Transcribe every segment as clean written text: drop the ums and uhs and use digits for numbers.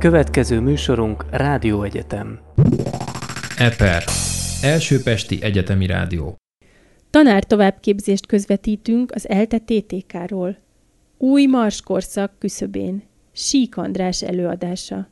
Következő műsorunk Rádióegyetem. EPER, Első Pesti Egyetemi Rádió. Tanártovábbképzést közvetítünk az ELTE TTK-ról. Új marskorszak küszöbén. Sík András előadása.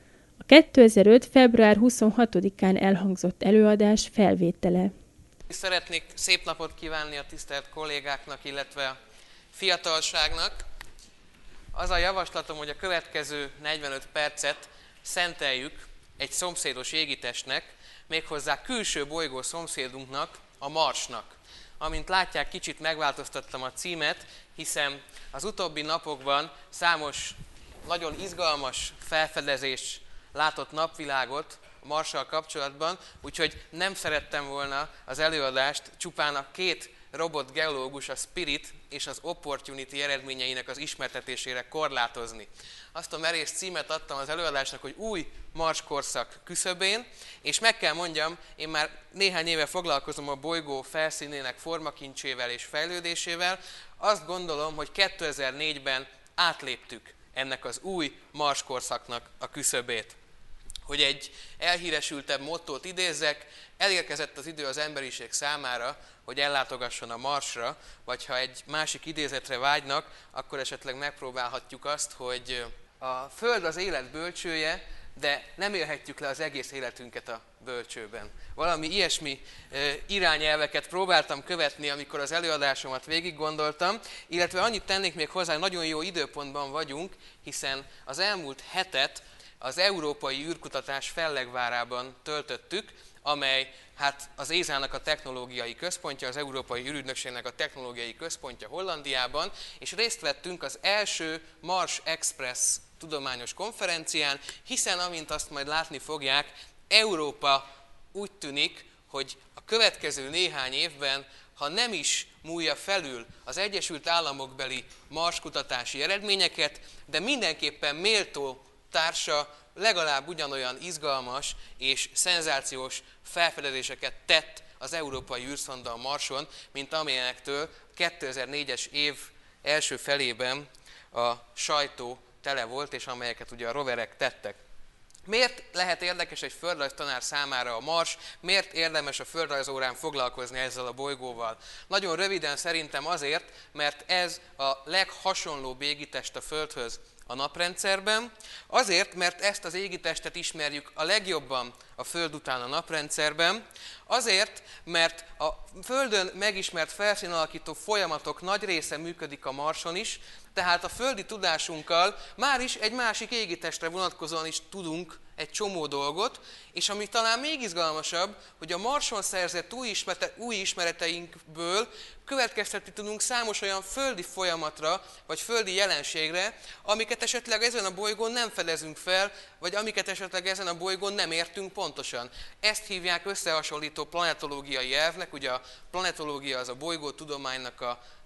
A 2005. február 26-án elhangzott előadás felvétele. Szeretnék szép napot kívánni a tisztelt kollégáknak, illetve a fiatalságnak. Az a javaslatom, hogy a következő 45 percet szenteljük egy szomszédos égitestnek, méghozzá külső bolygó szomszédunknak, a Marsnak. Amint látják, kicsit megváltoztattam a címet, hiszen az utóbbi napokban számos nagyon izgalmas felfedezés látott napvilágot a Marssal kapcsolatban, úgyhogy nem szerettem volna az előadást csupán a két robotgeológus, a Spirit és az Opportunity eredményeinek az ismertetésére korlátozni. Azt a merész címet adtam az előadásnak, hogy új Mars-korszak küszöbén, és meg kell mondjam, én már néhány éve foglalkozom a bolygó felszínének formakincsével és fejlődésével. Azt gondolom, hogy 2004-ben átléptük ennek az új Mars-korszaknak a küszöbét. Hogy egy elhíresültebb mottót idézzek, elérkezett az idő az emberiség számára, hogy ellátogasson a Marsra, vagy ha egy másik idézetre vágynak, akkor esetleg megpróbálhatjuk azt, hogy a Föld az élet bölcsője, de nem élhetjük le az egész életünket a bölcsőben. Valami ilyesmi irányelveket próbáltam követni, amikor az előadásomat végig gondoltam, illetve annyit tennék még hozzá, nagyon jó időpontban vagyunk, hiszen az elmúlt hetet az Európai űrkutatás Fellegvárában töltöttük, amely az ESA-nak a technológiai központja, az Európai űrügynökségnek a technológiai központja Hollandiában, és részt vettünk az első Mars Express tudományos konferencián, hiszen amint azt majd látni fogják, Európa úgy tűnik, hogy a következő néhány évben, ha nem is múlja felül az Egyesült Államokbeli Mars kutatási eredményeket, de mindenképpen méltó társa, legalább ugyanolyan izgalmas és szenzációs felfedezéseket tett az európai űrszonda a Marson, mint amilyenektől 2004-es év első felében a sajtó tele volt, és amelyeket ugye a roverek tettek. Miért lehet érdekes egy földrajztanár számára a Mars? Miért érdemes a földrajzórán foglalkozni ezzel a bolygóval? Nagyon röviden szerintem azért, mert ez a leghasonlóbb égitest a Földhöz a naprendszerben, azért, mert ezt az égitestet ismerjük a legjobban a Föld után a naprendszerben, azért, mert a Földön megismert felszínalakító folyamatok nagy része működik a Marson is, tehát a földi tudásunkkal már is egy másik égitestre vonatkozóan is tudunk egy csomó dolgot, és ami talán még izgalmasabb, hogy a Marson szerzett új ismereteinkből következtetni tudunk számos olyan földi folyamatra, vagy földi jelenségre, amiket esetleg ezen a bolygón nem fedezünk fel, vagy amiket esetleg ezen a bolygón nem értünk pontosan. Ezt hívják összehasonlító planetológiai elvnek, ugye a planetológia az a bolygótudománynak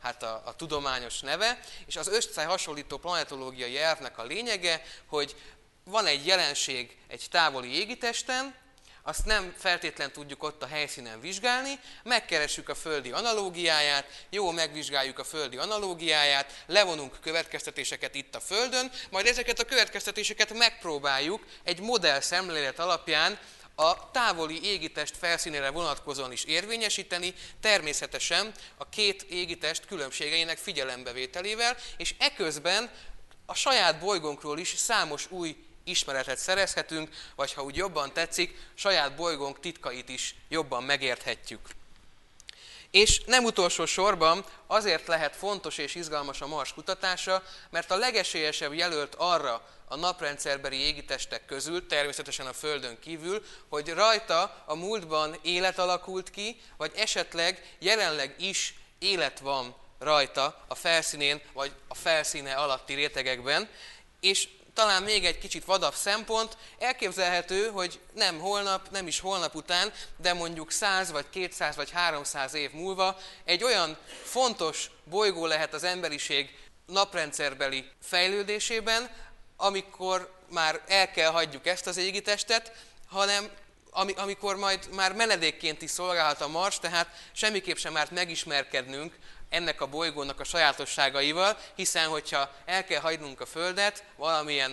a tudományos neve, és az összehasonlító planetológiai elvnek a lényege, hogy van egy jelenség egy távoli égitesten, azt nem feltétlen tudjuk ott a helyszínen vizsgálni, megkeressük a földi analógiáját, jól megvizsgáljuk a földi analógiáját, levonunk következtetéseket itt a Földön, majd ezeket a következtetéseket megpróbáljuk egy modell szemlélet alapján a távoli égitest felszínére vonatkozóan is érvényesíteni, természetesen a két égitest különbségeinek figyelembevételével, és eközben a saját bolygónkról is számos új ismeretet szerezhetünk, vagy ha úgy jobban tetszik, saját bolygónk titkait is jobban megérthetjük. És nem utolsó sorban azért lehet fontos és izgalmas a Mars kutatása, mert a legesélyesebb jelölt arra a naprendszerbeli égitestek közül, természetesen a Földön kívül, hogy rajta a múltban élet alakult ki, vagy esetleg jelenleg is élet van rajta a felszínén, vagy a felszíne alatti rétegekben, és talán még egy kicsit vadabb szempont, elképzelhető, hogy nem holnap, nem is holnap után, de mondjuk 100 vagy 200 vagy 300 év múlva egy olyan fontos bolygó lehet az emberiség naprendszerbeli fejlődésében, amikor már el kell hagyjuk ezt az égitestet, hanem amikor majd már menedékként is szolgálhat a Mars, tehát semmiképp sem árt megismerkednünk ennek a bolygónak a sajátosságaival, hiszen hogyha el kell hagynunk a Földet valamilyen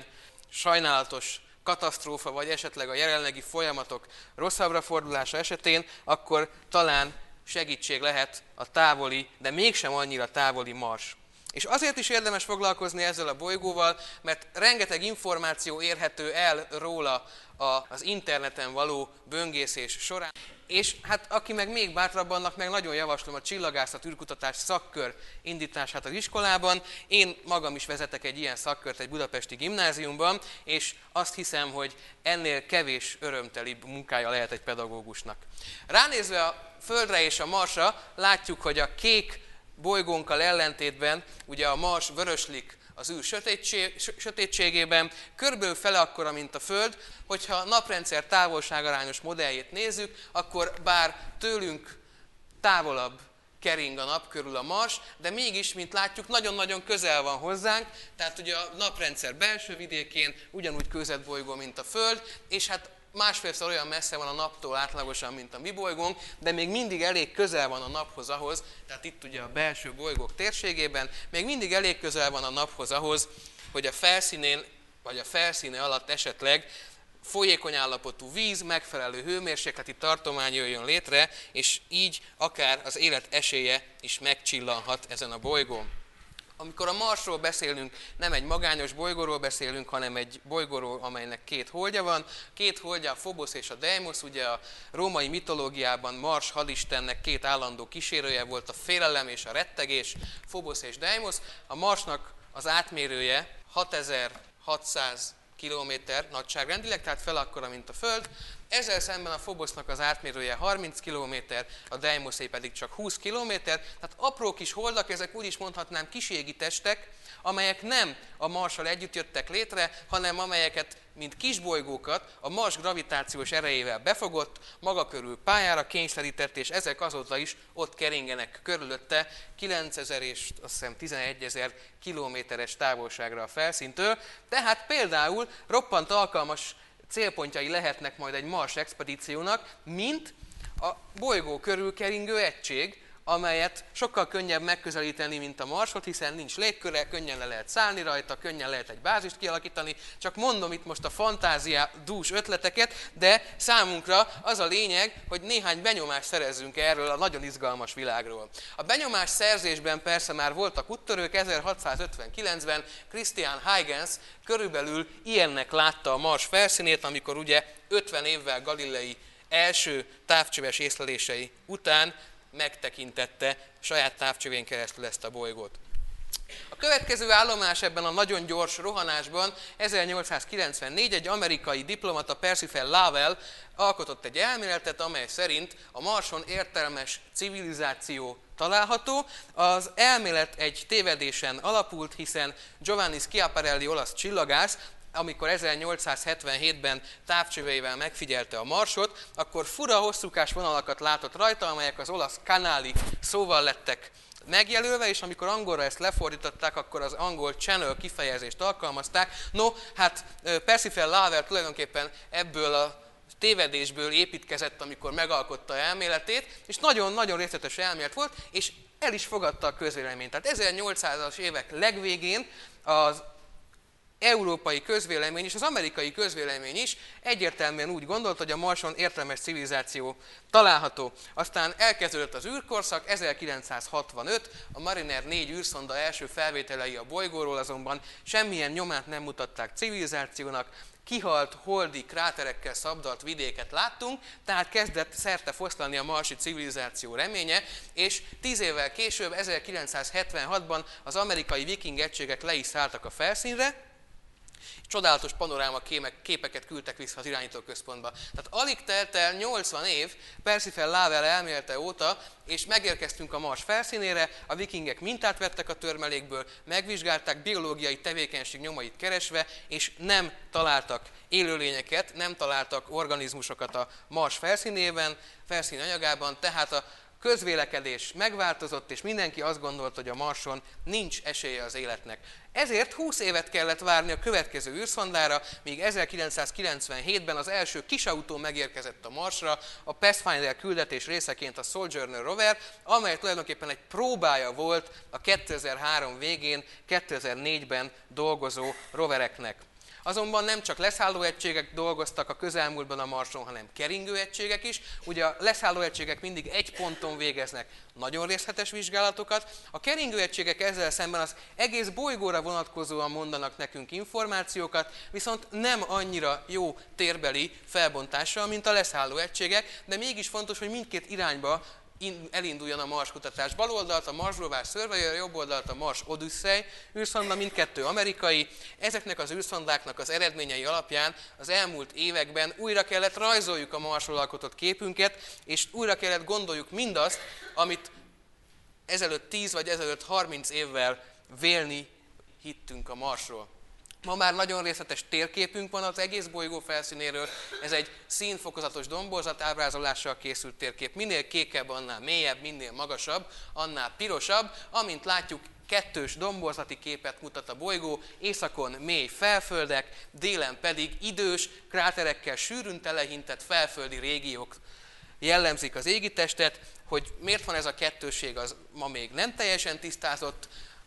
sajnálatos katasztrófa, vagy esetleg a jelenlegi folyamatok rosszabbra fordulása esetén, akkor talán segítség lehet a távoli, de mégsem annyira távoli Mars. És azért is érdemes foglalkozni ezzel a bolygóval, mert rengeteg információ érhető el róla az interneten való böngészés során. És hát aki meg még bátrabb, annak meg nagyon javaslom a csillagászat űrkutatás szakkör indítását az iskolában. Én magam is vezetek egy ilyen szakkört egy budapesti gimnáziumban, és azt hiszem, hogy ennél kevés örömtelibb munkája lehet egy pedagógusnak. Ránézve a Földre és a Marsra látjuk, hogy a kék bolygónkkal ellentétben ugye a Mars vöröslik az űr sötétségében, körülbelül fele akkora, mint a Föld. Hogyha a naprendszer távolságarányos modelljét nézzük, akkor bár tőlünk távolabb kering a nap körül a Mars, de mégis, mint látjuk, nagyon-nagyon közel van hozzánk, tehát ugye a naprendszer belső vidékén ugyanúgy kőzetbolygó, mint a Föld, és hát másfélszer olyan messze van a naptól átlagosan, mint a mi bolygónk, de még mindig elég közel van a naphoz ahhoz, tehát itt ugye a belső bolygók térségében, még mindig elég közel van a naphoz ahhoz, hogy a felszínén, vagy a felszíne alatt esetleg folyékony állapotú víz, megfelelő hőmérsékleti tartomány jöjjön létre, és így akár az élet esélye is megcsillanhat ezen a bolygón. Amikor a Marsról beszélünk, nem egy magányos bolygóról beszélünk, hanem egy bolygóról, amelynek két holdja van. Két holdja, a Phobos és a Deimos, ugye a római mitológiában Mars hadistennek két állandó kísérője volt, a félelem és a rettegés, Phobos és Deimos. A Marsnak az átmérője 6600 kilométer nagyságrendileg, tehát fel akkora, mint a Föld. Ezzel szemben a Phobosnak az átmérője 30 km, a Deimosé pedig csak 20 km, tehát apró kis holdak, ezek úgy is mondhatnám kiségi testek, amelyek nem a Marssal együtt jöttek létre, hanem amelyeket, mint kisbolygókat, a Mars gravitációs erejével befogott, maga körül pályára kényszerített, és ezek azóta is ott keringenek körülötte 9000 és azt hiszem 11 000 kilométeres távolságra a felszíntől. Tehát például roppant alkalmas célpontjai lehetnek majd egy Mars expedíciónak, mint a bolygó körül keringő egység, amelyet sokkal könnyebb megközelíteni, mint a Marsot, hiszen nincs légköre, könnyen le lehet szállni rajta, könnyen lehet egy bázist kialakítani. Csak mondom itt most a fantáziadús ötleteket, de számunkra az a lényeg, hogy néhány benyomást szerezzünk erről a nagyon izgalmas világról. A benyomás szerzésben persze már voltak úttörők, 1659-ben Christian Huygens körülbelül ilyennek látta a Mars felszínét, amikor ugye 50 évvel Galilei első távcsöves észlelései után megtekintette saját távcsövén keresztül ezt a bolygót. A következő állomás ebben a nagyon gyors rohanásban 1894 egy amerikai diplomata, Percival Lowell alkotott egy elméletet, amely szerint a Marson értelmes civilizáció található. Az elmélet egy tévedésen alapult, hiszen Giovanni Schiaparelli olasz csillagász, amikor 1877-ben távcsöveivel megfigyelte a Marsot, akkor fura hosszúkás vonalakat látott rajta, amelyek az olasz canali szóval lettek megjelölve, és amikor angolra ezt lefordították, akkor az angol channel kifejezést alkalmazták. No, hát Percival Lowell tulajdonképpen ebből a tévedésből építkezett, amikor megalkotta elméletét, és nagyon-nagyon részletes elmélet volt, és el is fogadta a közvéleményt. Tehát 1800-as évek legvégén az európai közvélemény és az amerikai közvélemény is egyértelműen úgy gondolt, hogy a Marson értelmes civilizáció található. Aztán elkezdődött az űrkorszak, 1965, a Mariner 4 űrszonda első felvételei a bolygóról azonban semmilyen nyomát nem mutatták civilizációnak, kihalt, holdi, kráterekkel szabdalt vidéket láttunk, tehát kezdett szerte foszlani a marsi civilizáció reménye, és 10 évvel később, 1976-ban az amerikai viking egységek le is szálltak a felszínre, csodálatos panoráma képeket küldtek vissza az irányítóközpontba. Tehát alig telt el 80 év Percival Lowell elmélete óta, és megérkeztünk a Mars felszínére, a vikingek mintát vettek a törmelékből, megvizsgálták biológiai tevékenység nyomait keresve, és nem találtak élőlényeket, nem találtak organizmusokat a Mars felszínében, felszíni anyagában, tehát a közvélekedés megváltozott, és mindenki azt gondolt, hogy a Marson nincs esélye az életnek. Ezért 20 évet kellett várni a következő űrszondára, míg 1997-ben az első kisautó megérkezett a Marsra, a Pathfinder küldetés részeként a Sojourner rover, amely tulajdonképpen egy próbája volt a 2003 végén, 2004-ben dolgozó rovereknek. Azonban nem csak leszállóegységek dolgoztak a közelmúltban a Marson, hanem keringőegységek is. Ugye a leszállóegységek mindig egy ponton végeznek nagyon részletes vizsgálatokat. A keringőegységek ezzel szemben az egész bolygóra vonatkozóan mondanak nekünk információkat, viszont nem annyira jó térbeli felbontással, mint a leszállóegységek, de mégis fontos, hogy mindkét irányba elinduljon a Mars kutatás. Bal oldalt a Mars Rover Surveyor, jobb oldalt a Mars Odyssey űrszonda, mindkettő amerikai. Ezeknek az űrszondáknak az eredményei alapján az elmúlt években újra kellett rajzoljuk a Marsról alkotott képünket, és újra kellett gondoljuk mindazt, amit ezelőtt 10 vagy ezelőtt 30 évvel vélni hittünk a Marsról. Ma már nagyon részletes térképünk van az egész bolygó felszínéről, ez egy színfokozatos domborzat ábrázolással készült térkép. Minél kékebb, annál mélyebb, minél magasabb, annál pirosabb. Amint látjuk, kettős domborzati képet mutat a bolygó, északon mély felföldek, délen pedig idős, kráterekkel sűrűn telehintett felföldi régiók jellemzik az égitestet. Hogy miért van ez a kettősség, az ma még nem teljesen tisztázott.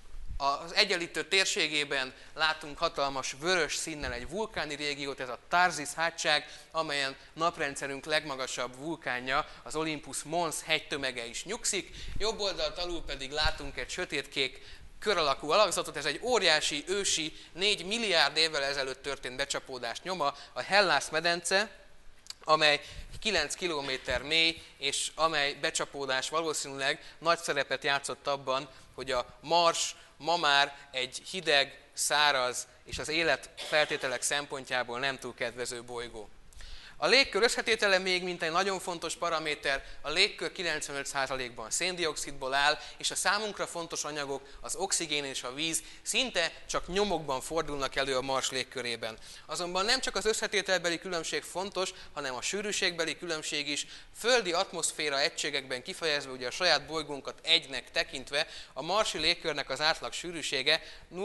Az egyenlítő térségében látunk hatalmas vörös színnel egy vulkáni régiót, ez a Tharsis hátság, amelyen naprendszerünk legmagasabb vulkánja, az Olympus Mons hegytömege is nyugszik. Jobb oldalt alul pedig látunk egy sötétkék kör alakú alakzatot, ez egy óriási, ősi, 4 milliárd évvel ezelőtt történt becsapódás nyoma, a Hellas-medence, amely 9 kilométer mély, és amely becsapódás valószínűleg nagy szerepet játszott abban, hogy a Mars ma már egy hideg, száraz és az életfeltételek szempontjából nem túl kedvező bolygó. A légkör összetétele még mint egy nagyon fontos paraméter, a légkör 95%-ban széndioxidból áll, és a számunkra fontos anyagok, az oxigén és a víz szinte csak nyomokban fordulnak elő a Mars légkörében. Azonban nem csak az összetételbeli különbség fontos, hanem a sűrűségbeli különbség is. Földi atmoszféra egységekben kifejezve, ugye a saját bolygónkat egynek tekintve, a marsi légkörnek az átlag sűrűsége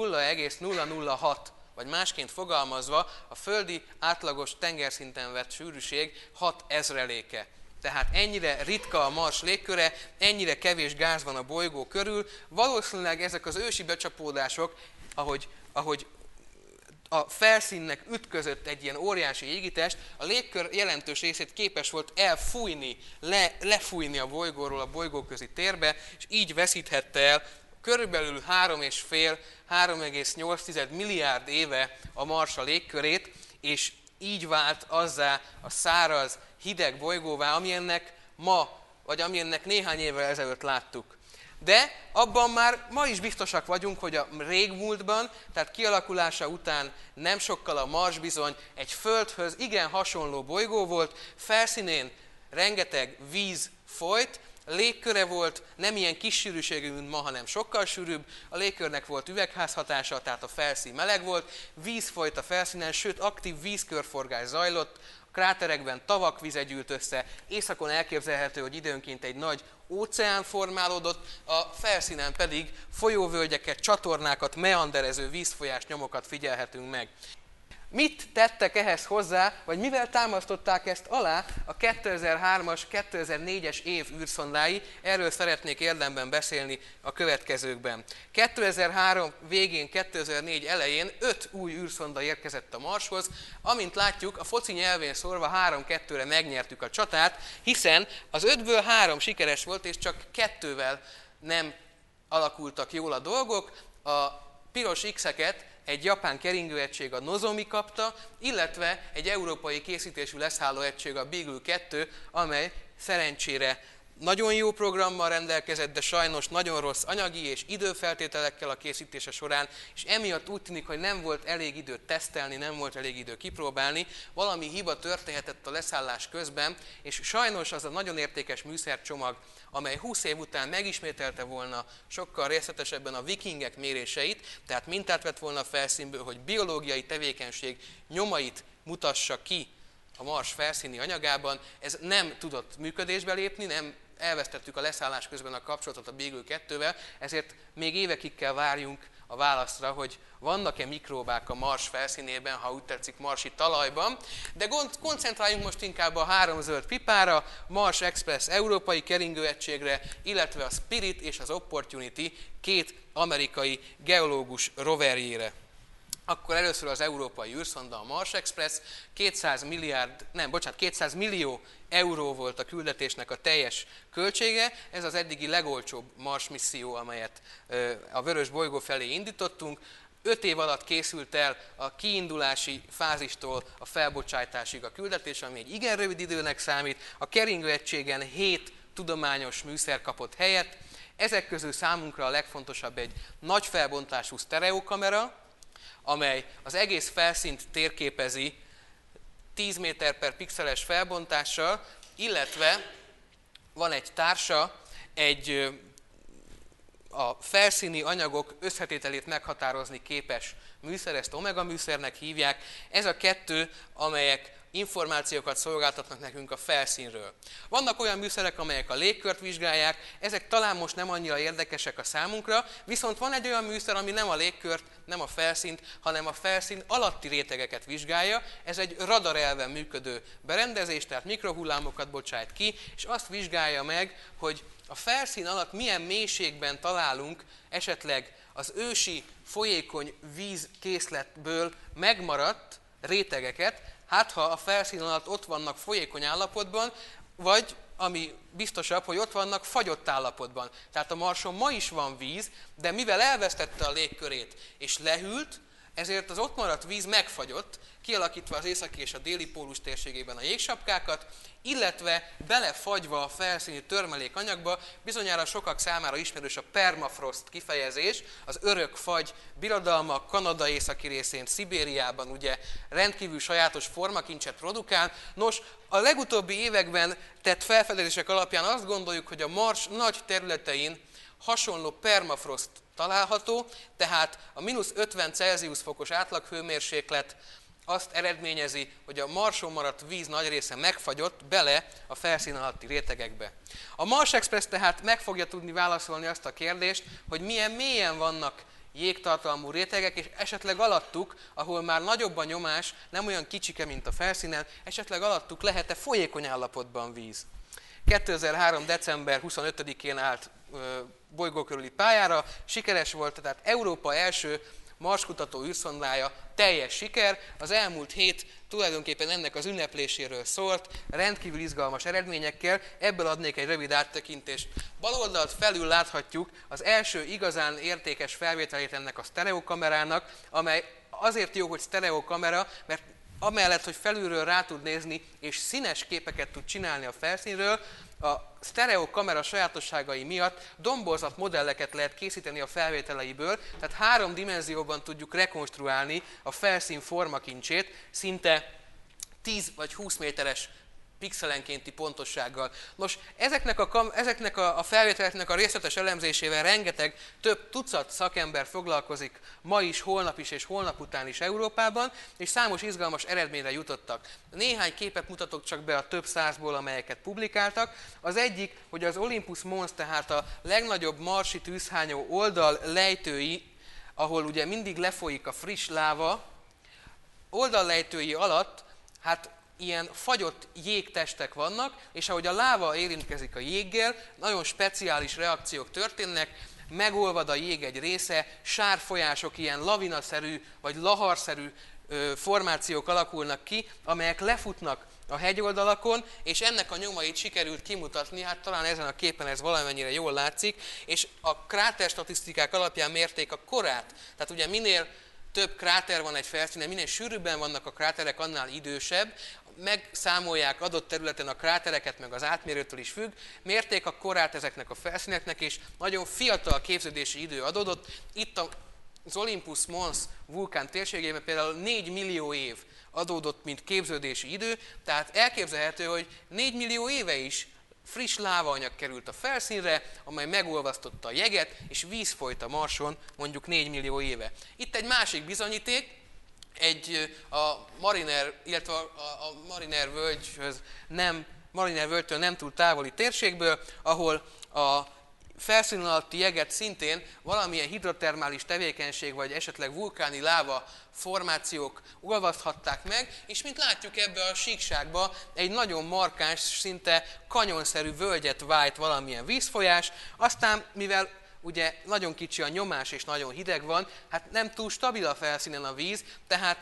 0,006. Vagy másként fogalmazva, a földi átlagos tengerszinten vett sűrűség 6000-eléke. Tehát ennyire ritka a Mars légköre, ennyire kevés gáz van a bolygó körül. Valószínűleg ezek az ősi becsapódások, ahogy a felszínnek ütközött egy ilyen óriási égitest, a légkör jelentős részét képes volt elfújni, lefújni a bolygóról a bolygóközi térbe, és így veszíthette el körülbelül 3,5-3,8 milliárd éve a Mars a légkörét, és így vált azzá a száraz, hideg bolygóvá, amilyennek ma, vagy amilyennek néhány évvel ezelőtt láttuk. De abban már ma is biztosak vagyunk, hogy a régmúltban, tehát kialakulása után nem sokkal a Mars bizony egy Földhöz igen hasonló bolygó volt, felszínén rengeteg víz folyt, légköre volt, nem ilyen kis sűrűségű, mint ma, hanem sokkal sűrűbb, a légkörnek volt üvegházhatása, tehát a felszín meleg volt, víz folyt a felszínen, sőt aktív vízkörforgás zajlott, a kráterekben tavak vize gyűlt össze, északon elképzelhető, hogy időnként egy nagy óceán formálódott, a felszínen pedig folyóvölgyeket, csatornákat, meanderező vízfolyás nyomokat figyelhetünk meg. Mit tettek ehhez hozzá, vagy mivel támasztották ezt alá a 2003-as, 2004-es év űrszondái? Erről szeretnék érdemben beszélni a következőkben. 2003 végén, 2004 elején 5 új űrszonda érkezett a Marshoz. Amint látjuk, a foci nyelvén szórva 3-2-re megnyertük a csatát, hiszen az 5-ből 3 sikeres volt, és csak 2-vel nem alakultak jól a dolgok. A piros X-eket egy japán keringőegység, a Nozomi kapta, illetve egy európai készítésű leszállóegység, a Beagle 2, amely szerencsére nagyon jó programmal rendelkezett, de sajnos nagyon rossz anyagi és időfeltételekkel a készítése során, és emiatt úgy tűnik, hogy nem volt elég idő tesztelni, nem volt elég idő kipróbálni, valami hiba történhetett a leszállás közben, és sajnos az a nagyon értékes műszercsomag, amely 20 év után megismételte volna sokkal részletesebben a vikingek méréseit, tehát mintát vett volna a felszínből, hogy biológiai tevékenység nyomait mutassa ki a Mars felszíni anyagában, ez nem tudott működésbe lépni, elvesztettük a leszállás közben a kapcsolatot a Beagle 2-vel, ezért még évekig kell várjunk a válaszra, hogy vannak-e mikróbák a Mars felszínében, ha úgy tetszik, marsi talajban. De koncentráljunk most inkább a 3 zöld pipára, Mars Express európai keringőegységre, illetve a Spirit és az Opportunity 2 amerikai geológus roverjére. akkor először az európai űrszonda, a Mars Express, 200 millió euró volt a küldetésnek a teljes költsége. Ez az eddigi legolcsóbb Mars misszió, amelyet a vörös bolygó felé indítottunk. 5 év alatt készült el a kiindulási fázistól a felbocsátásig a küldetés, ami egy igen rövid időnek számít. A keringőegységen 7 tudományos műszer kapott helyet. Ezek közül számunkra a legfontosabb egy nagy felbontású sztereokamera, amely az egész felszínt térképezi 10 méter per pixeles felbontással, illetve van egy társa, a felszíni anyagok összetételét meghatározni képes műszer, ezt omega műszernek hívják. Ez a kettő, amelyek információkat szolgáltatnak nekünk a felszínről. Vannak olyan műszerek, amelyek a légkört vizsgálják, ezek talán most nem annyira érdekesek a számunkra, viszont van egy olyan műszer, ami nem a légkört, nem a felszínt, hanem a felszín alatti rétegeket vizsgálja. Ez egy radar elven működő berendezés, tehát mikrohullámokat bocsájt ki, és azt vizsgálja meg, hogy a felszín alatt milyen mélységben találunk esetleg az ősi folyékony vízkészletből megmaradt rétegeket, hát ha a felszín alatt ott vannak folyékony állapotban, vagy ami biztosabb, hogy ott vannak fagyott állapotban. Tehát a Marson ma is van víz, de mivel elvesztette a légkörét és lehűlt, ezért az ott maradt víz megfagyott, kialakítva az északi és a déli pólus térségében a jégsapkákat, illetve belefagyva a felszíni törmelékanyagba. Bizonyára sokak számára ismerős a permafrost kifejezés, az örök fagy birodalma, Kanada északi részén, Szibériában ugye rendkívül sajátos formakincset produkál. Nos, a legutóbbi években tett felfedezések alapján azt gondoljuk, hogy a Mars nagy területein hasonló permafrost található, tehát a -50 Celsius fokos átlaghőmérséklet azt eredményezi, hogy a Marson maradt víz nagy része megfagyott bele a felszín alatti rétegekbe. A Mars Express tehát meg fogja tudni válaszolni azt a kérdést, hogy milyen mélyen vannak jégtartalmú rétegek, és esetleg alattuk, ahol már nagyobb a nyomás, nem olyan kicsike, mint a felszínen, esetleg alattuk lehet-e folyékony állapotban víz. 2003. december 25-én állt bolygó körüli pályára, sikeres volt, tehát Európa első marskutató űrszondája teljes siker. Az elmúlt hét tulajdonképpen ennek az ünnepléséről szólt, rendkívül izgalmas eredményekkel, ebből adnék egy rövid áttekintést. Bal oldalt felül láthatjuk az első igazán értékes felvételét ennek a sztereokamerának, amely azért jó, hogy sztereokamera, mert amellett, hogy felülről rá tud nézni és színes képeket tud csinálni a felszínről, a sztereokamera sajátosságai miatt domborzat modelleket lehet készíteni a felvételeiből, tehát 3 dimenzióban tudjuk rekonstruálni a felszín formakincsét, szinte 10 vagy 20 méteres pixelenkénti pontossággal. Nos, ezeknek a felvételeknek a részletes elemzésével rengeteg, több tucat szakember foglalkozik ma is, holnap is és holnap után is Európában, és számos izgalmas eredményre jutottak. Néhány képet mutatok csak be a több százból, amelyeket publikáltak. Az egyik, hogy az Olympus Mons, tehát a legnagyobb marsi tűzhányó oldallejtői, ahol ugye mindig lefolyik a friss láva, oldallejtői alatt, hát ilyen fagyott jégtestek vannak, és ahogy a láva érintkezik a jéggel, nagyon speciális reakciók történnek, megolvad a jég egy része, sárfolyások, ilyen lavinaszerű vagy laharszerű formációk alakulnak ki, amelyek lefutnak a hegyoldalakon, és ennek a nyomait sikerült kimutatni, hát talán ezen a képen ez valamennyire jól látszik, és a kráter statisztikák alapján mérték a korát. Tehát ugye minél több kráter van egy felszínen, minél sűrűbben vannak a kráterek, annál idősebb, megszámolják adott területen a krátereket, meg az átmérőtől is függ, mérték a korát ezeknek a felszíneknek, és nagyon fiatal képződési idő adódott. Itt az Olympus Mons vulkán térségében például 4 millió év adódott, mint képződési idő, tehát elképzelhető, hogy 4 millió éve is friss lávaanyag került a felszínre, amely megolvasztotta a jeget, és víz folyt a Marson mondjuk 4 millió éve. Itt egy másik bizonyíték, a Mariner, illetve a Mariner völgytől nem túl távoli térségből, ahol a felszín alatti jeget szintén valamilyen hidrotermális tevékenység, vagy esetleg vulkáni láva formációk olvaszthatták meg, és mint látjuk ebbe a síkságba egy nagyon markáns, szinte kanyonszerű völgyet vájt valamilyen vízfolyás, aztán mivel ugye nagyon kicsi a nyomás és nagyon hideg van, hát nem túl stabil a felszínen a víz, tehát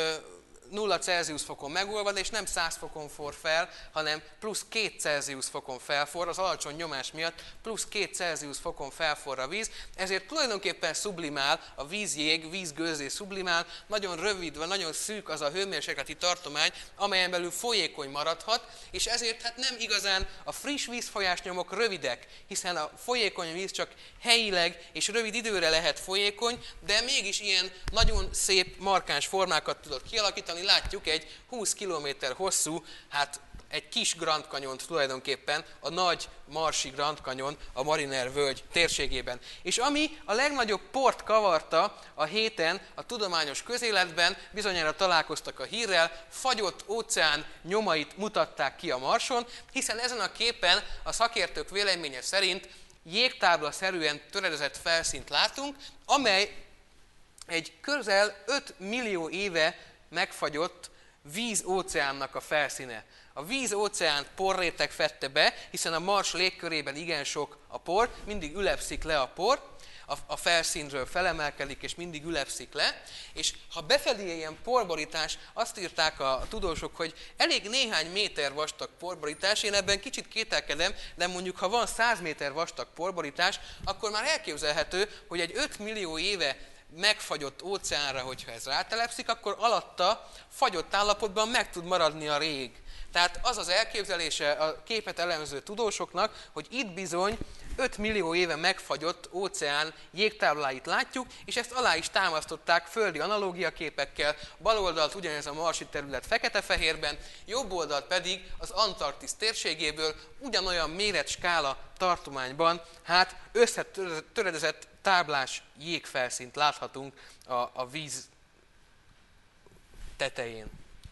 0 Celsius fokon megolvad, és nem 100 fokon forr fel, hanem plusz 2 Celsius fokon felforr, az alacsony nyomás miatt plusz 2 Celsius fokon felforr a víz, ezért tulajdonképpen sublimál, a vízjég, vízgőzzé sublimál, nagyon rövid, vagy nagyon szűk az a hőmérsékleti tartomány, amelyen belül folyékony maradhat, és ezért hát nem igazán a friss vízfolyásnyomok rövidek, hiszen a folyékony víz csak helyileg és rövid időre lehet folyékony, de mégis ilyen nagyon szép, markáns formákat tudott kialakítani. Látjuk egy 20 km hosszú, hát egy kis Grand Canyont tulajdonképpen, a nagy marsi Grand Canyon a Mariner völgy térségében. És ami a legnagyobb port kavarta a héten a tudományos közéletben, bizonyára találkoztak a hírrel, fagyott óceán nyomait mutatták ki a Marson, hiszen ezen a képen a szakértők véleménye szerint jégtábla-szerűen töredezett felszínt látunk, amely egy közel 5 millió éve megfagyott víz-óceánnak a felszíne. A víz-óceánt porréteg fedte be, hiszen a Mars légkörében igen sok a por, mindig ülepszik le a por, a felszínről felemelkedik, és mindig ülepszik le, és ha befedi ilyen porborítás, azt írták a tudósok, hogy elég néhány méter vastag porborítás, én ebben kicsit kételkedem, de mondjuk ha van 100 méter vastag porborítás, akkor már elképzelhető, hogy egy 5 millió éve megfagyott óceánra, hogyha ez rátelepszik, akkor alatta fagyott állapotban meg tud maradni a rég. Tehát az az elképzelése a képet elemző tudósoknak, hogy itt bizony 5 millió éve megfagyott óceán jégtábláit látjuk, és ezt alá is támasztották földi analógiaképekkel, bal oldalt ugyanez a marsi terület fekete-fehérben, jobb oldalt pedig az Antarktisz térségéből ugyanolyan méretskála tartományban, hát összetöredezett táblás jégfelszínt láthatunk a víz tetején.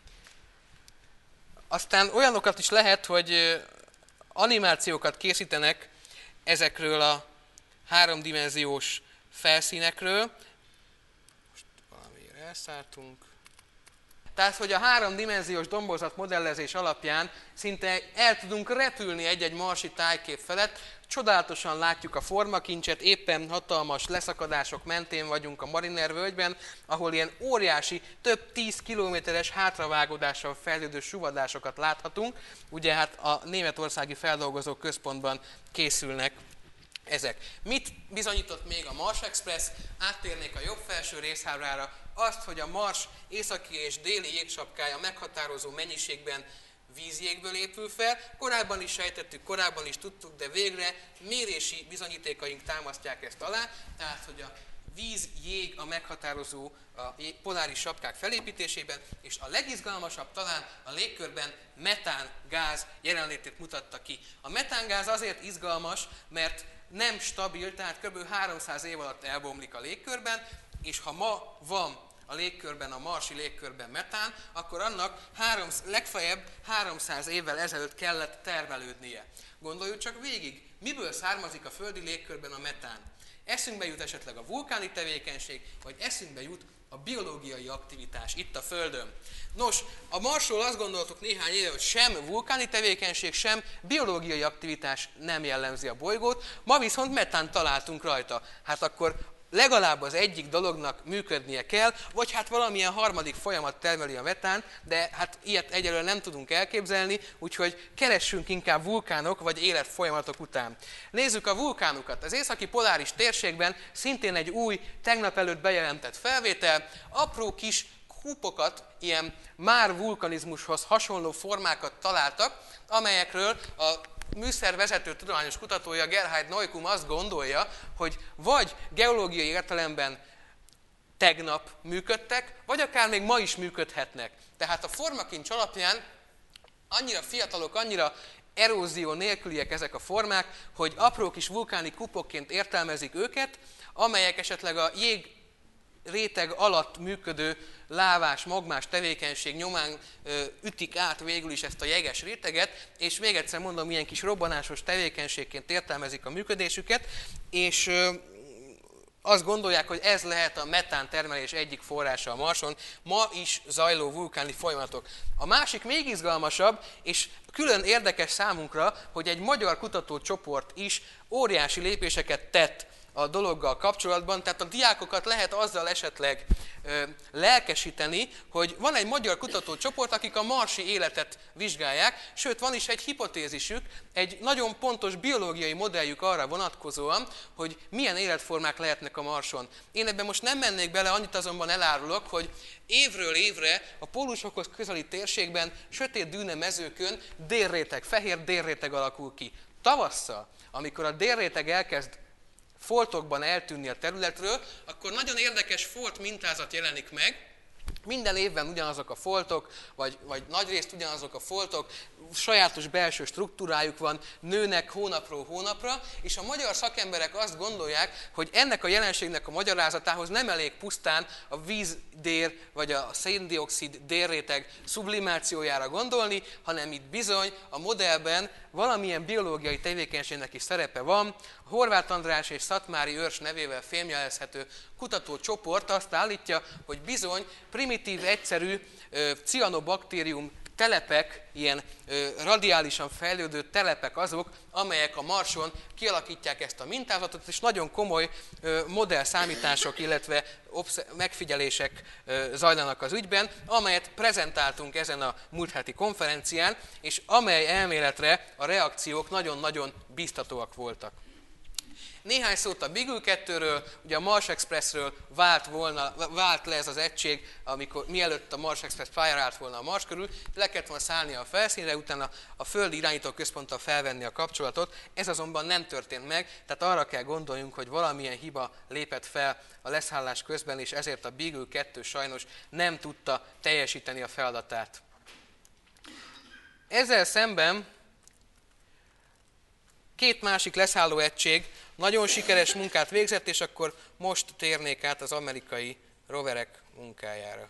Aztán olyanokat is lehet, hogy animációkat készítenek ezekről a háromdimenziós felszínekről. Most valamiért elszálltunk. Tehát, hogy a háromdimenziós domborzat modellezés alapján szinte el tudunk repülni egy-egy marsi tájkép felett, csodálatosan látjuk a formakincset, éppen hatalmas leszakadások mentén vagyunk a Mariner völgyben, ahol ilyen óriási, több 10 kilométeres hátravágódással fejlődő suvadásokat láthatunk. Ugye hát a németországi feldolgozó központban készülnek ezek. Mit bizonyított még a Mars Express? Áttérnék a jobb felső részhábrára. Azt, hogy a Mars északi és déli jégsapkája meghatározó mennyiségben vízjégből épül fel. Korábban is sejtettük, korábban is tudtuk, de végre mérési bizonyítékaink támasztják ezt alá, tehát hogy a víz-jég a meghatározó a poláris sapkák felépítésében, és a legizgalmasabb talán a légkörben metángáz jelenlétét mutatta ki. A metángáz azért izgalmas, mert nem stabil, tehát kb. 300 év alatt elbomlik a légkörben, és ha ma van a légkörben, a marsi légkörben metán, akkor annak legfeljebb 300 évvel ezelőtt kellett termelődnie. Gondoljuk csak végig, miből származik a földi légkörben a metán? Eszünkbe jut esetleg a vulkáni tevékenység, vagy eszünkbe jut a biológiai aktivitás itt a Földön. Nos, a Marsról azt gondoltuk néhány éve, hogy sem vulkáni tevékenység, sem biológiai aktivitás nem jellemzi a bolygót, ma viszont metánt találtunk rajta. Hát akkor legalább az egyik dolognak működnie kell, vagy hát valamilyen harmadik folyamat termeli a metánt, de hát ilyet egyelőre nem tudunk elképzelni, úgyhogy keressünk inkább vulkánok vagy életfolyamatok után. Nézzük a vulkánokat. Az északi poláris térségben szintén egy új, tegnap előtt bejelentett felvétel, apró kis kúpokat, ilyen már vulkanizmushoz hasonló formákat találtak, amelyekről a műszer vezető tudományos kutatója Gerhard Neukum azt gondolja, hogy vagy geológiai értelemben tegnap működtek, vagy akár még ma is működhetnek. Tehát a formakincs alapján annyira fiatalok, annyira erózió nélküliek ezek a formák, hogy apró kis vulkáni kupokként értelmezik őket, amelyek esetleg a jég réteg alatt működő lávás, magmás tevékenység nyomán ütik át végül is ezt a jeges réteget, és még egyszer mondom, ilyen kis robbanásos tevékenységként értelmezik a működésüket, és azt gondolják, hogy ez lehet a metán termelés egyik forrása a Marson, ma is zajló vulkáni folyamatok. A másik még izgalmasabb, és külön érdekes számunkra, hogy egy magyar kutatócsoport is óriási lépéseket tett a dologgal kapcsolatban, tehát a diákokat lehet azzal esetleg lelkesíteni, hogy van egy magyar kutatócsoport, akik a marsi életet vizsgálják, sőt van is egy hipotézisük, egy nagyon pontos biológiai modelljük arra vonatkozóan, hogy milyen életformák lehetnek a Marson. Én ebben most nem mennék bele, annyit azonban elárulok, hogy évről évre a pólusokhoz közeli térségben, sötét dűne mezőkön délréteg, fehér délréteg alakul ki. Tavasszal, amikor a délréteg elkezd foltokban eltűnni a területről, akkor nagyon érdekes folt mintázat jelenik meg. Minden évben ugyanazok a foltok, vagy nagyrészt ugyanazok a foltok, sajátos belső struktúrájuk van, nőnek hónapról hónapra, és a magyar szakemberek azt gondolják, hogy ennek a jelenségnek a magyarázatához nem elég pusztán a vízdér vagy a széndioxid délréteg sublimációjára gondolni, hanem itt bizony a modellben valamilyen biológiai tevékenységnek is szerepe van. A Horváth András és Szatmári Őrs nevével fémjelezhető kutatócsoport azt állítja, hogy bizony primitív, egyszerű cianobaktérium telepek, ilyen radiálisan fejlődő telepek azok, amelyek a Marson kialakítják ezt a mintázatot, és nagyon komoly modellszámítások, illetve megfigyelések zajlanak az ügyben, amelyet prezentáltunk ezen a múlt heti konferencián, és amely elméletre a reakciók nagyon-nagyon biztatóak voltak. Néhány szót a Beagle 2-ről, ugye a Mars Expressről vált le ez az egység, mielőtt a Mars Express fire-ált volna a Mars körül, le kellett volna szállnia a felszínre, utána a földi irányítóközponttal felvenni a kapcsolatot. Ez azonban nem történt meg, tehát arra kell gondoljunk, hogy valamilyen hiba lépett fel a leszállás közben, és ezért a Beagle 2 sajnos nem tudta teljesíteni a feladatát. Ezzel szemben két másik leszálló egység nagyon sikeres munkát végzett, és akkor most térnék át az amerikai roverek munkájára.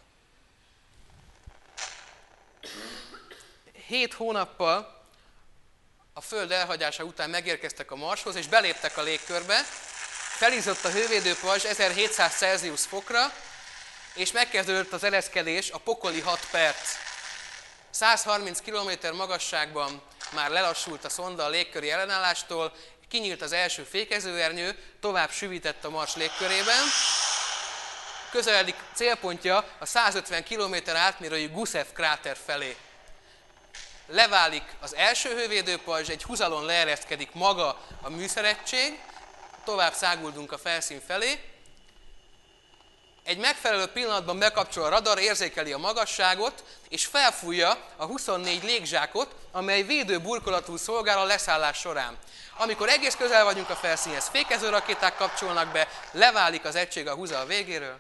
7 hónappal a Föld elhagyása után megérkeztek a Marshoz, és beléptek a légkörbe, felizzott a hővédőpajzs 1700 Celsius fokra, és megkezdődött az ereszkedés, a pokoli 6 perc. 130 km magasságban már lelassult a szonda a légköri ellenállástól, kinyílt az első fékezőernyő, tovább süvített a Mars légkörében. Közeledik célpontja a 150 km átmérőjű Gusev kráter felé. Leválik az első hővédőpajzs, egy húzalon leereszkedik maga a műszeregység, tovább száguldunk a felszín felé. Egy megfelelő pillanatban bekapcsol a radar, érzékeli a magasságot, és felfújja a 24 légzsákot, amely védőburkolatul szolgál a leszállás során. Amikor egész közel vagyunk a felszínhez, fékező rakéták kapcsolnak be, leválik az egység a húza a végéről,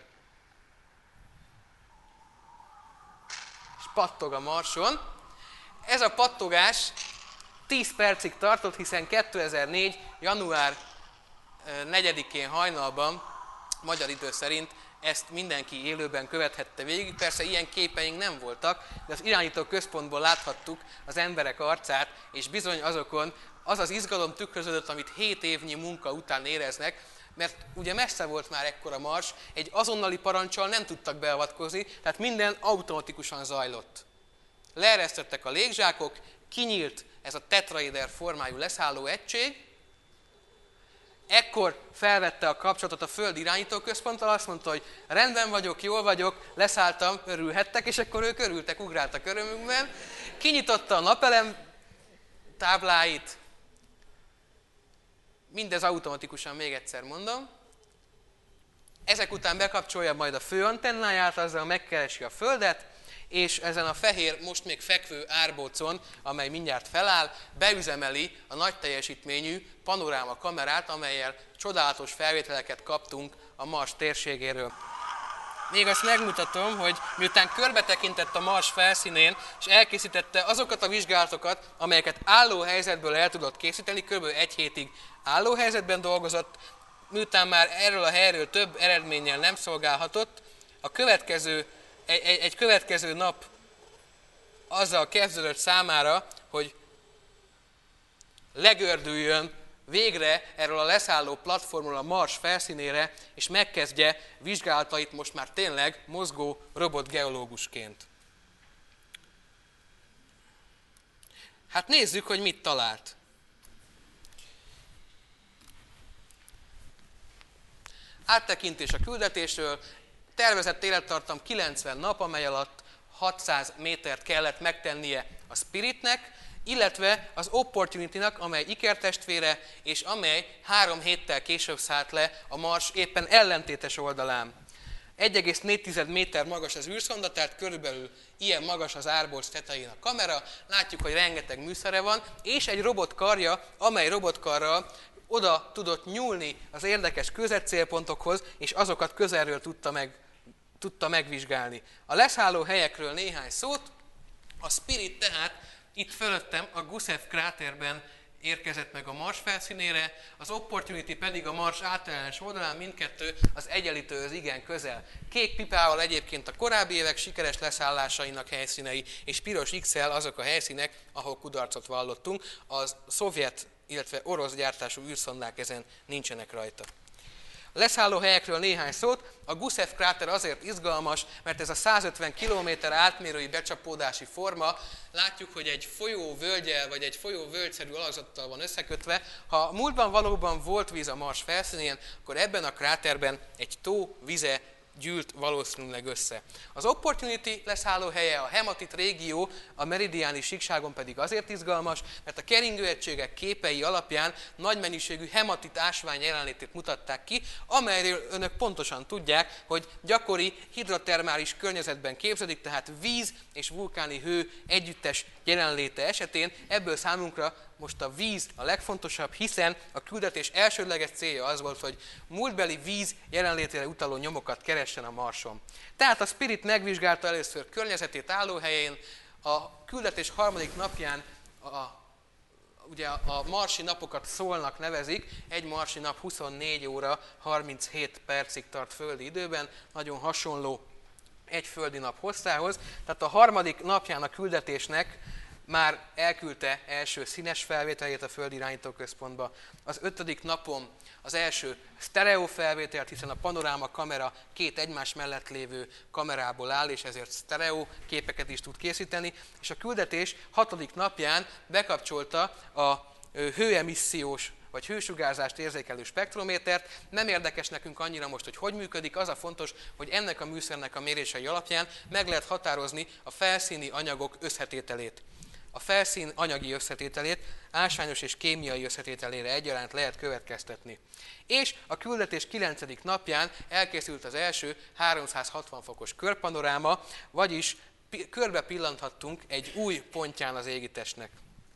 és pattog a Marson. Ez a pattogás 10 percig tartott, hiszen 2004. január 4-én hajnalban, magyar idő szerint, ezt mindenki élőben követhette végig. Persze ilyen képeink nem voltak, de az irányító központból láthattuk az emberek arcát, és bizony azokon az az izgalom tükröződött, amit 7 évnyi munka után éreznek, mert ugye messze volt már ekkora Mars, egy azonnali paranccsal nem tudtak beavatkozni, tehát minden automatikusan zajlott. Leeresztettek a légzsákok, kinyílt ez a tetraéder formájú leszálló egység, ekkor felvette a kapcsolatot a Föld irányítóközponttal, azt mondta, hogy rendben vagyok, jól vagyok, leszálltam, örülhettek, és akkor ők örültek, ugráltak örömükben. Kinyitotta a napelem tábláit, mindez automatikusan, még egyszer mondom. Ezek után bekapcsolja majd a főantennáját, azzal megkeresi a Földet, és ezen a fehér, most még fekvő árbócon, amely mindjárt feláll, beüzemeli a nagy teljesítményű panoráma kamerát, amellyel csodálatos felvételeket kaptunk a Mars térségéről. Még azt megmutatom, hogy miután körbetekintett a Mars felszínén, és elkészítette azokat a vizsgálatokat, amelyeket álló helyzetből el tudott készíteni, kb. 1 hétig álló helyzetben dolgozott, miután már erről a helyről több eredménnyel nem szolgálhatott, egy következő nap azzal kezdődött számára, hogy legördüljön végre erről a leszálló platformról a Mars felszínére, és megkezdje vizsgálatait most már tényleg mozgó robotgeológusként. Hát nézzük, hogy mit talált. Áttekintés a küldetésről, tervezett élettartam 90 nap, amely alatt 600 métert kellett megtennie a Spiritnek, illetve az Opportunity-nak, amely ikertestvére, és amely 3 héttel később szállt le a Mars éppen ellentétes oldalán. 1,4 méter magas az űrszonda, tehát körülbelül ilyen magas az árboc tetején a kamera. Látjuk, hogy rengeteg műszere van, és egy robotkarja, amely robotkarral oda tudott nyúlni az érdekes kőzetcélpontokhoz, és azokat közelről tudta megvizsgálni. A leszálló helyekről néhány szót. A Spirit tehát itt fölöttem a Gusev kráterben érkezett meg a Mars felszínére, az Opportunity pedig a Mars általános oldalán, mindkettő az Egyenlítőhöz igen közel. Kék pipával egyébként a korábbi évek sikeres leszállásainak helyszínei, és piros X-el azok a helyszínek, ahol kudarcot vallottunk. Az szovjet, illetve orosz gyártású űrszondák ezen nincsenek rajta. A leszálló helyekről néhány szót. A Gusev kráter azért izgalmas, mert ez a 150 km átmérői becsapódási forma, látjuk, hogy egy folyóvölgyel vagy egy folyóvölgyszerű alakzattal van összekötve. Ha a múltban valóban volt víz a Mars felszínén, akkor ebben a kráterben egy tó vize gyűlt valószínűleg össze. Az Opportunity leszálló helye, a hematit régió, a meridiáni síkságon pedig azért izgalmas, mert a keringőegységek képei alapján nagy mennyiségű hematit ásvány jelenlétét mutatták ki, amelyről önök pontosan tudják, hogy gyakori hidrotermális környezetben képződik, tehát víz és vulkáni hő együttes jelenléte esetén. Ebből számunkra most a víz a legfontosabb, hiszen a küldetés elsődleges célja az volt, hogy múltbeli víz jelenlétére utaló nyomokat keressen a Marson. Tehát a Spirit megvizsgálta először környezetét állóhelyén, a küldetés harmadik napján ugye a marsi napokat szólnak nevezik, egy marsi nap 24 óra 37 percig tart földi időben, nagyon hasonló egy földi nap hosszához. Tehát a harmadik napján a küldetésnek már elküldte első színes felvételét a Földi Irányítóközpontba. Az 5. napon az első sztereó felvételt, hiszen a panoráma kamera 2 egymás mellett lévő kamerából áll, és ezért sztereó képeket is tud készíteni. És a küldetés 6. napján bekapcsolta a hőemissziós vagy hősugárzást érzékelő spektrométert. Nem érdekes nekünk annyira most, hogy működik, az a fontos, hogy ennek a műszernek a mérései alapján meg lehet határozni a felszíni anyagok összetételét. A felszín anyagi összetételét, ásványos és kémiai összetételére egyaránt lehet következtetni. És a küldetés 9. napján elkészült az első 360 fokos körpanoráma, vagyis körbe pillanthattunk egy új pontján az égitestnek.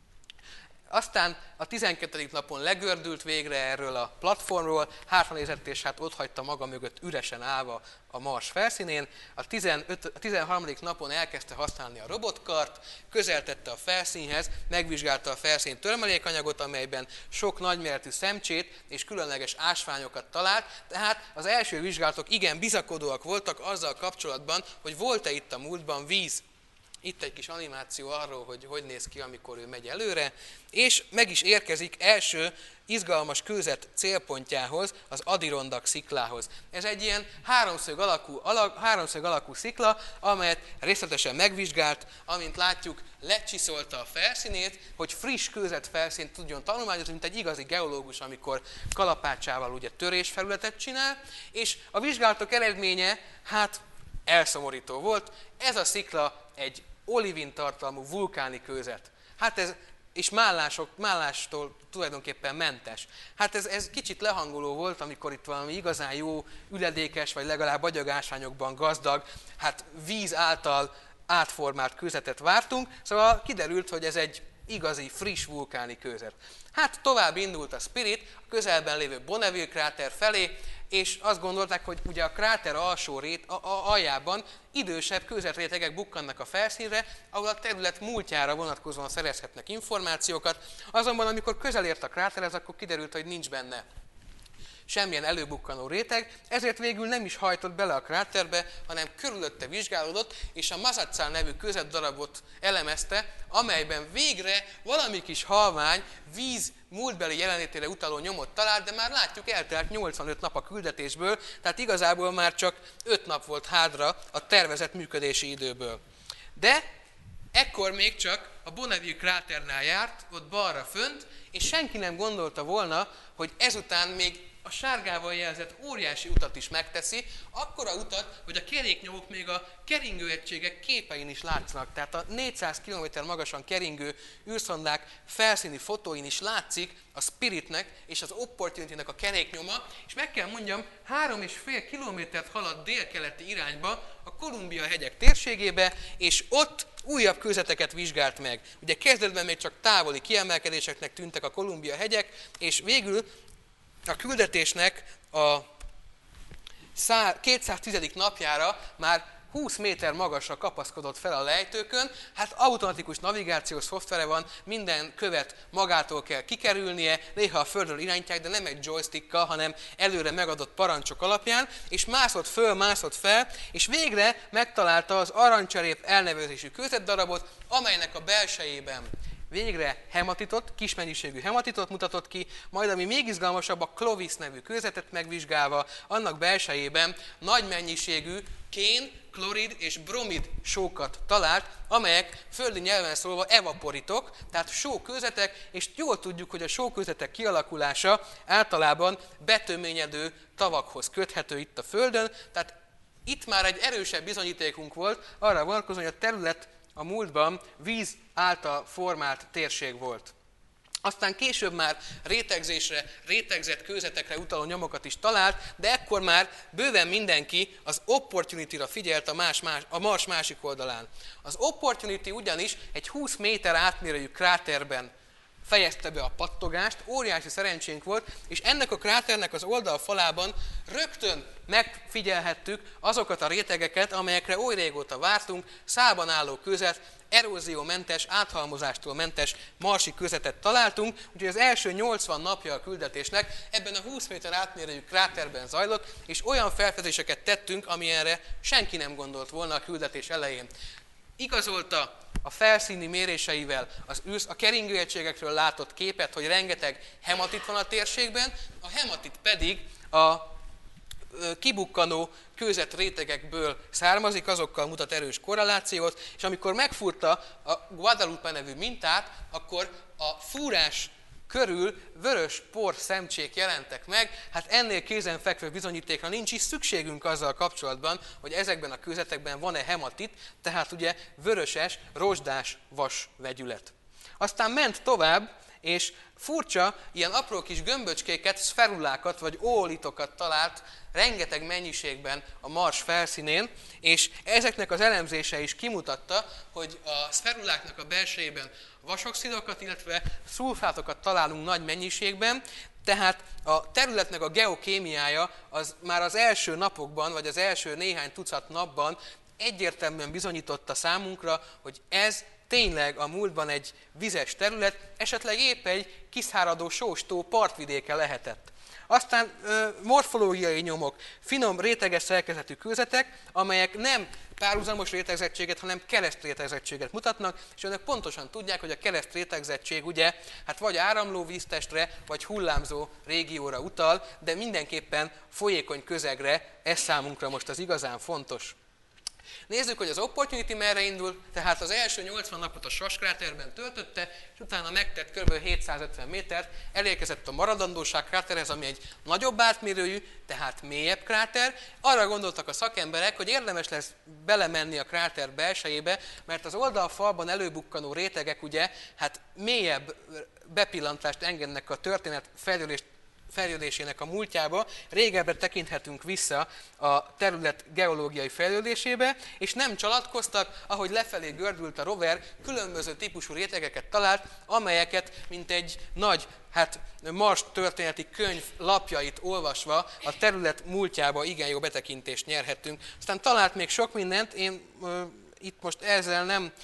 Aztán a 12. napon legördült végre erről a platformról, hátranézett és hát otthagyta maga mögött üresen állva a Mars felszínén. A 13. napon elkezdte használni a robotkart, közeltette a felszínhez, megvizsgálta a felszín törmelékanyagot, amelyben sok nagyméretű szemcsét és különleges ásványokat talált, tehát az első vizsgálatok igen bizakodóak voltak azzal kapcsolatban, hogy volt-e itt a múltban víz. Itt egy kis animáció arról, hogy hogy néz ki, amikor ő megy előre, és meg is érkezik első izgalmas kőzet célpontjához, az Adirondack sziklához. Ez egy ilyen háromszög alakú szikla, amelyet részletesen megvizsgált, amint látjuk, lecsiszolta a felszínét, hogy friss kőzet felszínt tudjon tanulmányozni, mint egy igazi geológus, amikor kalapácsával ugye törésfelületet csinál, és a vizsgálatok eredménye, hát elszomorító volt. Ez a szikla egy olivin tartalmú vulkáni kőzet. Hát ez, és mállástól tulajdonképpen mentes. Hát ez kicsit lehangoló volt, amikor itt valami igazán jó, üledékes, vagy legalább agyagásványokban gazdag, hát víz által átformált kőzetet vártunk, szóval kiderült, hogy ez egy igazi, friss vulkáni kőzet. Hát tovább indult a Spirit a közelben lévő Bonneville kráter felé, és azt gondolták, hogy ugye a kráter alsó aljában idősebb kőzetrétegek bukkannak a felszínre, ahol a terület múltjára vonatkozóan szerezhetnek információkat, azonban amikor közel ért a kráterhez, akkor kiderült, hogy nincs benne semmilyen előbukkanó réteg, ezért végül nem is hajtott bele a kráterbe, hanem körülötte vizsgálódott, és a Mazatzal nevű kőzetdarabot elemezte, amelyben végre valami kis halvány víz múltbeli jelenlétére utaló nyomot talált, de már látjuk, eltelt 85 nap a küldetésből, tehát igazából már csak 5 nap volt hátra a tervezett működési időből. De ekkor még csak a Bonneville kráternál járt, ott balra fönt, és senki nem gondolta volna, hogy ezután még a sárgával jelzett óriási utat is megteszi, akkora utat, hogy a keréknyomok még a keringőegységek képein is látszanak. Tehát a 400 km magasan keringő űrszondák felszíni fotóin is látszik a Spiritnek és az Opportunity-nek a keréknyoma, és meg kell mondjam, 3,5 kilométert halad délkeleti irányba a Kolumbia-hegyek térségébe, és ott újabb kőzeteket vizsgált meg. Ugye kezdetben még csak távoli kiemelkedéseknek tűntek a Kolumbia-hegyek, és végül a küldetésnek a 210. napjára már 20 méter magasra kapaszkodott fel a lejtőkön, hát automatikus navigációs szoftvere van, minden követ magától kell kikerülnie, néha a földről irányítják, de nem egy joystickkal, hanem előre megadott parancsok alapján, és mászott fel, és végre megtalálta az aranycserép elnevezésű kőzetdarabot, amelynek a belsejében végre hematitot, kis mennyiségű hematitot mutatott ki, majd ami még izgalmasabb, a Clovis nevű kőzetet megvizsgálva, annak belsejében nagy mennyiségű kén, klorid és bromid sókat talált, amelyek földi nyelven szólva evaporitok, tehát sókőzetek, és jól tudjuk, hogy a sókőzetek kialakulása általában betöményedő tavakhoz köthető itt a Földön, tehát itt már egy erősebb bizonyítékunk volt arra vonatkozóan, hogy a terület a múltban víz által formált térség volt. Aztán később már rétegzésre, rétegzett kőzetekre utaló nyomokat is talált, de ekkor már bőven mindenki az Opportunity-ra figyelt a Mars másik oldalán. Az Opportunity ugyanis egy 20 méter átmérőjű kráterben fejezte be a pattogást, óriási szerencsénk volt, és ennek a kráternek az oldalfalában rögtön megfigyelhettük azokat a rétegeket, amelyekre oly régóta vártunk, szában álló kőzet, eróziómentes, áthalmozástól mentes marsi kőzetet találtunk, úgyhogy az első 80 napja a küldetésnek ebben a 20 méter átmérőjű kráterben zajlott, és olyan felfedezéseket tettünk, amilyenre senki nem gondolt volna a küldetés elején. Igazolta a felszíni méréseivel a keringőegységekről látott képet, hogy rengeteg hematit van a térségben, a hematit pedig a kibukkanó kőzet rétegekből származik, azokkal mutat erős korrelációt, és amikor megfúrta a Guadalupe nevű mintát, akkor a fúrás körül vörös por szemcsék jelentek meg, hát ennél kézenfekvő bizonyítékra nincs is szükségünk azzal kapcsolatban, hogy ezekben a kőzetekben van-e hematit, tehát ugye vöröses, rozsdás vas vegyület. Aztán ment tovább, és furcsa, ilyen apró kis gömböcskéket, szferulákat vagy óolitokat talált rengeteg mennyiségben a Mars felszínén, és ezeknek az elemzése is kimutatta, hogy a szferuláknak a belsejében vasoxidokat, illetve szulfátokat találunk nagy mennyiségben, tehát a területnek a geokémiája az már az első napokban, vagy az első néhány tucat napban egyértelműen bizonyította számunkra, hogy ez tényleg a múltban egy vizes terület, esetleg épp egy kiszáradó sóstó partvidéke lehetett. Aztán morfológiai nyomok, finom réteges szerkezetű kőzetek, amelyek nem párhuzamos rétegzettséget, hanem keresztrétegzettséget mutatnak, és önök pontosan tudják, hogy a keresztrétegzettség ugye, hát vagy áramló víztestre, vagy hullámzó régióra utal, de mindenképpen folyékony közegre, ez számunkra most az igazán fontos. Nézzük, hogy az Opportunity merre indul, tehát az első 80 napot a Sas-kráterben töltötte, és utána megtett kb. 750 métert, elérkezett a Maradandóság kráterhez, ami egy nagyobb átmérőjű, tehát mélyebb kráter. Arra gondoltak a szakemberek, hogy érdemes lesz belemenni a kráter belsejébe, mert az oldalfalban előbukkanó rétegek ugye, hát mélyebb bepillantást engednek a történet fejlődésének a múltjába, régebbre tekinthetünk vissza a terület geológiai fejlődésébe, és nem csalatkoztak, ahogy lefelé gördült a rover, különböző típusú rétegeket talált, amelyeket, mint egy nagy, Mars történeti könyv lapjait olvasva a terület múltjába igen jó betekintést nyerhettünk. Aztán talált még sok mindent, én itt most ezzel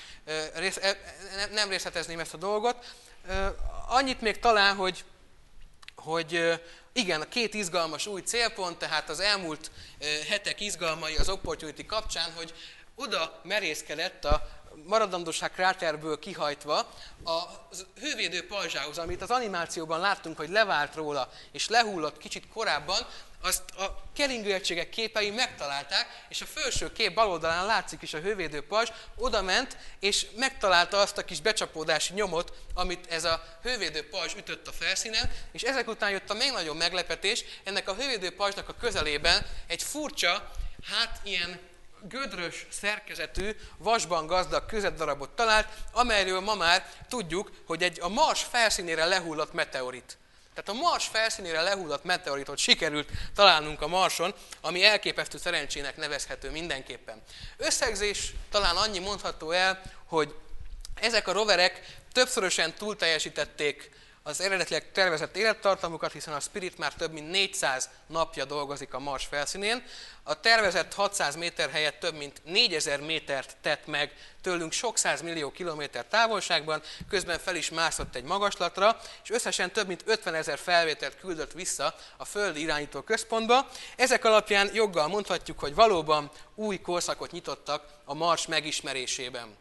nem részletezném ezt a dolgot. Annyit még talán, hogy igen, a két izgalmas új célpont, tehát az elmúlt hetek izgalmai az Opportunity kapcsán, hogy oda merészkedett a Maradandóság kráterből kihajtva a hővédő pajzsához, amit az animációban láttunk, hogy levált róla és lehullott kicsit korábban, azt a keringőegységek képei megtalálták, és a felső kép bal oldalán látszik is a hővédő pajzs, oda ment, és megtalálta azt a kis becsapódási nyomot, amit ez a hővédő pajzs ütött a felszínen, és ezek után jött a még nagyobb meglepetés, ennek a hővédő pajzsnak a közelében egy furcsa, hát ilyen gödrös szerkezetű, vasban gazdag kőzetdarabot talált, amelyről ma már tudjuk, hogy a Mars felszínére lehullott meteorit. Tehát a Mars felszínére lehullott meteoritot sikerült találnunk a Marson, ami elképesztő szerencsének nevezhető mindenképpen. Összegzés talán annyi mondható el, hogy ezek a roverek többszörösen túlteljesítették az eredetileg tervezett élettartamukat, hiszen a Spirit már több mint 400 napja dolgozik a Mars felszínén. A tervezett 600 méter helyett több mint 4000 métert tett meg tőlünk sok 100 millió kilométer távolságban, közben fel is mászott egy magaslatra, és összesen több mint 50 000 felvételt küldött vissza a földi irányító központba. Ezek alapján joggal mondhatjuk, hogy valóban új korszakot nyitottak a Mars megismerésében.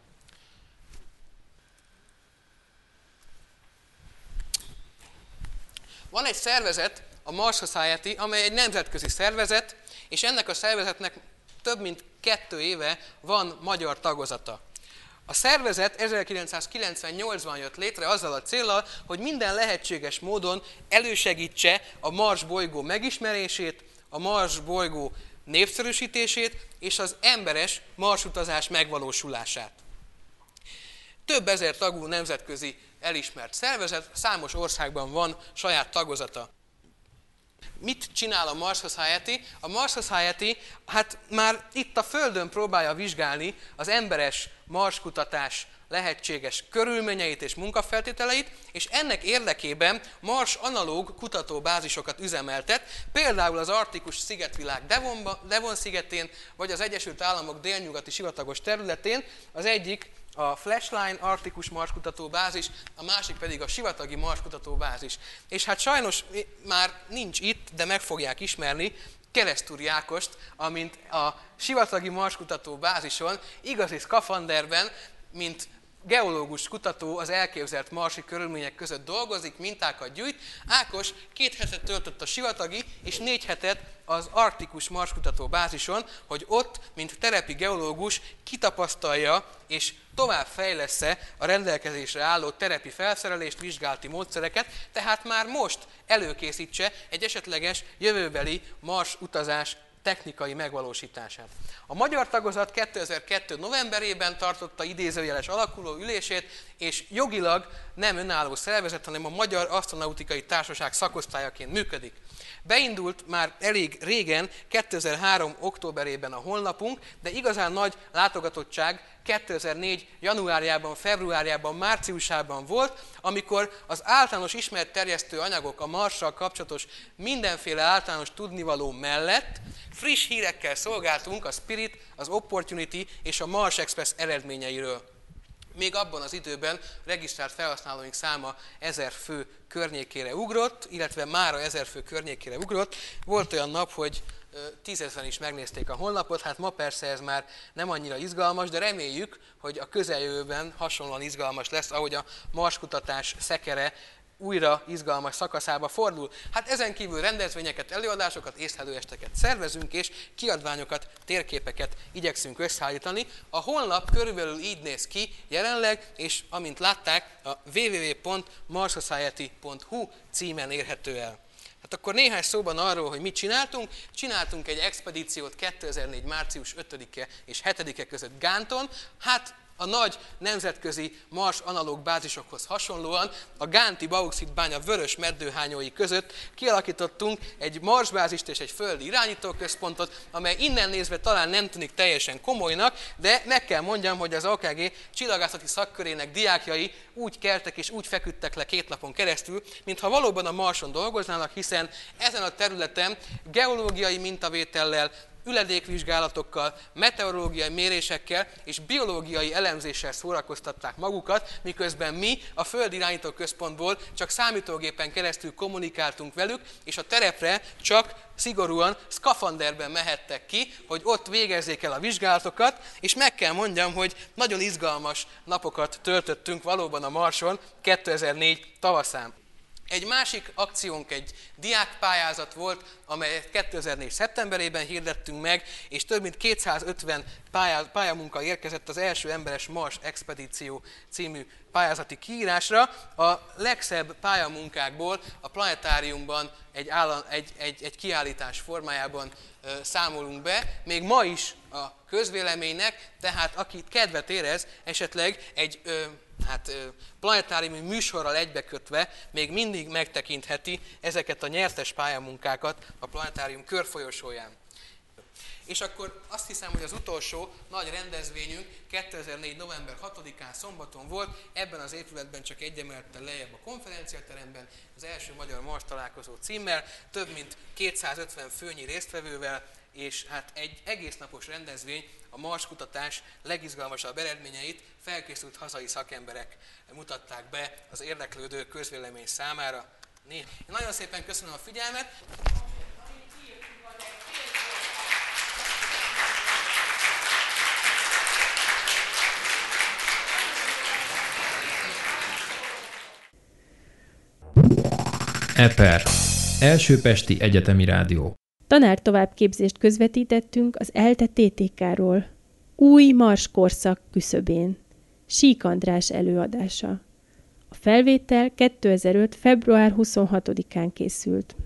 Van egy szervezet, a Mars Society, amely egy nemzetközi szervezet, és ennek a szervezetnek több mint 2 éve van magyar tagozata. A szervezet 1998-ban jött létre azzal a céllal, hogy minden lehetséges módon elősegítse a Mars bolygó megismerését, a Mars bolygó népszerűsítését és az emberes marsutazás megvalósulását. Több ezer tagú nemzetközi elismert szervezet, számos országban van saját tagozata. Mit csinál a Mars Society? A Mars Society hát már itt a Földön próbálja vizsgálni az emberes marskutatás lehetséges körülményeit és munkafeltételeit, és ennek érdekében Mars analóg kutatóbázisokat üzemeltet, például az arktikus szigetvilág Devon szigetén, vagy az Egyesült Államok délnyugati sivatagos területén, az egyik a Flashline arktikus marskutatóbázis, a másik pedig a sivatagi marskutatóbázis. És hát sajnos már nincs itt, de meg fogják ismerni Keresztúri Ákost, amint a sivatagi marskutatóbázison igazi szkafanderben, mint geológus kutató az elképzelt marsi körülmények között dolgozik, mintákat gyűjt. Ákos 2 hetet töltött a sivatagi és 4 hetet az arktikus marskutató bázison, hogy ott, mint terepi geológus kitapasztalja és tovább fejlessze a rendelkezésre álló terepi felszerelést, vizsgálati módszereket, tehát már most előkészítse egy esetleges jövőbeli Mars utazás technikai megvalósítását. A magyar tagozat 2002. novemberében tartotta idézőjeles alakuló ülését, és jogilag nem önálló szervezet, hanem a Magyar Asztronautikai Társaság szakosztályaként működik. Beindult már elég régen, 2003. októberében a honlapunk, de igazán nagy látogatottság 2004. januárjában, februárjában, márciusában volt, amikor az általános ismert terjesztő anyagok a Marssal kapcsolatos mindenféle általános tudnivaló mellett friss hírekkel szolgáltunk a Spirit, az Opportunity és a Mars Express eredményeiről. Még abban az időben regisztrált felhasználóink száma 1000 fő környékére ugrott, illetve mára 1000 fő környékére ugrott. Volt olyan nap, hogy 10 000-en is megnézték a honlapot, hát ma persze ez már nem annyira izgalmas, de reméljük, hogy a közeljövőben hasonlóan izgalmas lesz, ahogy a marskutatás szekere újra izgalmas szakaszába fordul. Hát ezen kívül rendezvényeket, előadásokat, észlelőesteket szervezünk, és kiadványokat, térképeket igyekszünk összeállítani. A honlap körülbelül így néz ki jelenleg, és amint látták, a www.marssociety.hu címen érhető el. Hát akkor néhány szóban arról, hogy mit csináltunk. Csináltunk egy expedíciót 2004. március 5-e és 7-e között Gánton. Hát a nagy nemzetközi Mars analóg bázisokhoz hasonlóan a gánti bauxitbánya vörös meddőhányói között kialakítottunk egy marsbázist és egy földi irányítóközpontot, amely innen nézve talán nem tűnik teljesen komolynak, de meg kell mondjam, hogy az AKG csillagászati szakkörének diákjai úgy keltek és úgy feküdtek le 2 napon keresztül, mintha valóban a Marson dolgoznának, hiszen ezen a területen geológiai mintavétellel, üledékvizsgálatokkal, meteorológiai mérésekkel és biológiai elemzéssel szórakoztatták magukat, miközben mi a Földirányító Központból csak számítógépen keresztül kommunikáltunk velük, és a terepre csak szigorúan szkafanderben mehettek ki, hogy ott végezzék el a vizsgálatokat, és meg kell mondjam, hogy nagyon izgalmas napokat töltöttünk valóban a Marson 2004 tavaszán. Egy másik akciónk egy diákpályázat volt, amelyet 2004. szeptemberében hirdettünk meg, és több mint 250 pályamunka érkezett az első emberes Mars Expedíció című pályázati kiírásra. A legszebb pályamunkákból a planetáriumban egy kiállítás formájában számolunk be, még ma is a közvéleménynek, tehát aki kedvet érez, esetleg egy planetáriumi műsorral egybekötve még mindig megtekintheti ezeket a nyertes pályamunkákat a planetárium körfolyosóján. És akkor azt hiszem, hogy az utolsó nagy rendezvényünk 2004. november 6-án szombaton volt, ebben az épületben csak egy emelettel lejjebb a konferenciateremben, az első magyar Mars találkozó címmel, több mint 250 főnyi résztvevővel, és hát egy egész napos rendezvény, a Mars kutatás legizgalmasabb eredményeit felkészült hazai szakemberek mutatták be az érdeklődő közvélemény számára. Én nagyon szépen köszönöm a figyelmet! EPER, Első-Pesti Egyetemi Rádió. Tanártovábbképzést közvetítettünk az ELTE TTK-ról. Új Mars korszak küszöbén. Sík András előadása. A felvétel 2005. február 26-án készült.